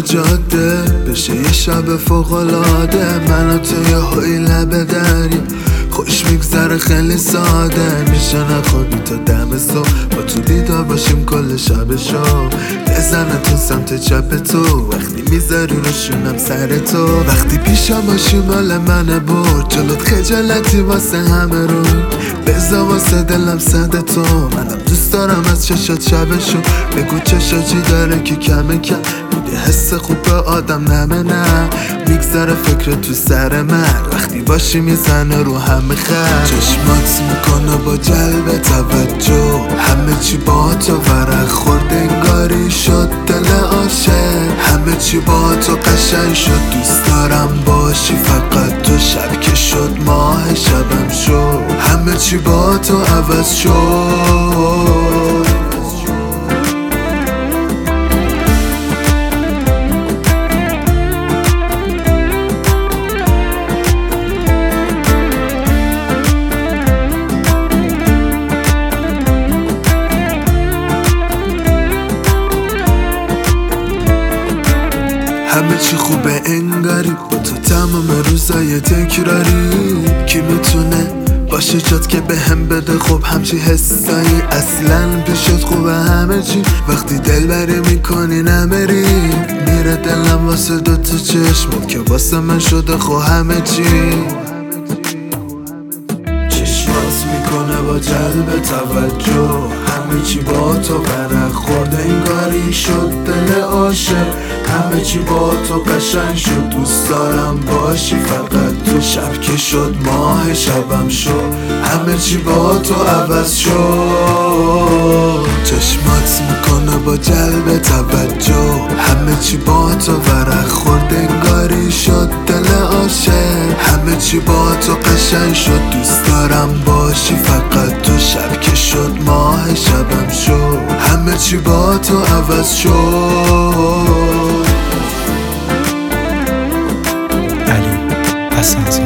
جاده بشه یه شب فوق‌العاده، من و تو یه هایی لب دریا، خوش میگذره خیلی ساده میشه نخوابی تا دم صبح، با تو بیدار باشیم کل شب شو، بزنه تو سمت چپ تو وقتی میذاری رو شونم سر تو، وقتی پیشم باشی مال منه برد، جلوت خجالتی واسه همه رو، بزا واسه دلم صد تو، منم دوست دارم از چشات شبشو، بگو چشاتی داره که کم کم میده حس خوب به آدم نمه نه، میگذره فکر تو سر من وقتی باشی میزنه رو همه خر، چشمات میکنه با جلب توجه، همه چی با تو ورق خورد انگاری شد دل عاشق، همه چی با تو قشنگ شد، دوست دارم باشی فقط تو، شب که شد ماه شبم شد، همه چی با تو عوض شد. همه چی خوبه انگاری با تو تمام روزای تکراری، کی میتونه باشه جات که به هم بده خب همچی حسایی، اصلا پیشت خوبه همه چی، وقتی دل بری میکنی نمری، میره دلم واسه دوتا چشمت که واسه من شده خب همه چی، چشمات میکنه با جلب توجه، همه چی با تو ورق خورده انگاری شد دل عاشق، همه چی با تو قشنگ شد، دوست دارم باشی فقط تو، شب که شد ماه شبم شد، همه چی با تو عوض شد، چشمات میکنه با جلب توجه، همه چی با تو ورق خورد انگاری شد دل عاشق، همه چی با تو قشنگ شد، دوست دارم باشی فقط تو، شب که شد ماه شبم شد، همه چی با تو عوض شد. علی حسن